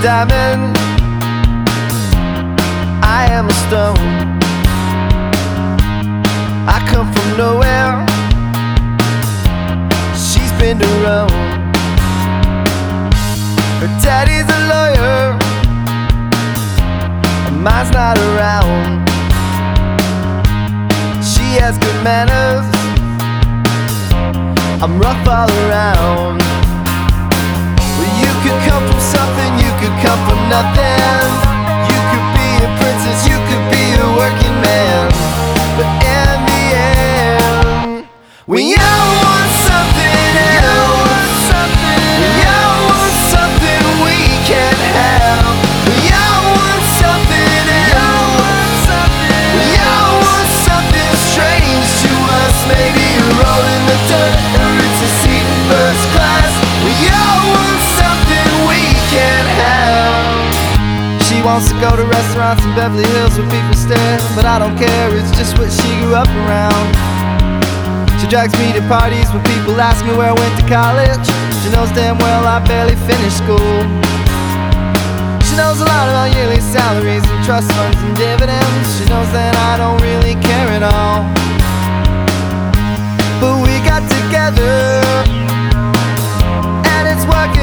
diamond, I am a stone. I come from nowhere, she's been to Rome. Her daddy's a lawyer, mine's not around. She has good manners, I'm rough all around. Well, you could come from something, you could come from nothing. You could be a princess, you could be a working man. But in the end, we all want something else. We all want something we can't have. We all want something else. We all want something strange to us. Maybe a roll in the dirt or it's a seat in first class. We all want something we can't have. She wants to go to restaurants in Beverly Hills where people stare, but I don't care, it's just what she grew up around. She drags me to parties when people ask me where I went to college. She knows damn well I barely finished school. She knows a lot about yearly salaries and trust funds and dividends. She knows that I don't really care at all. But we got together, and it's working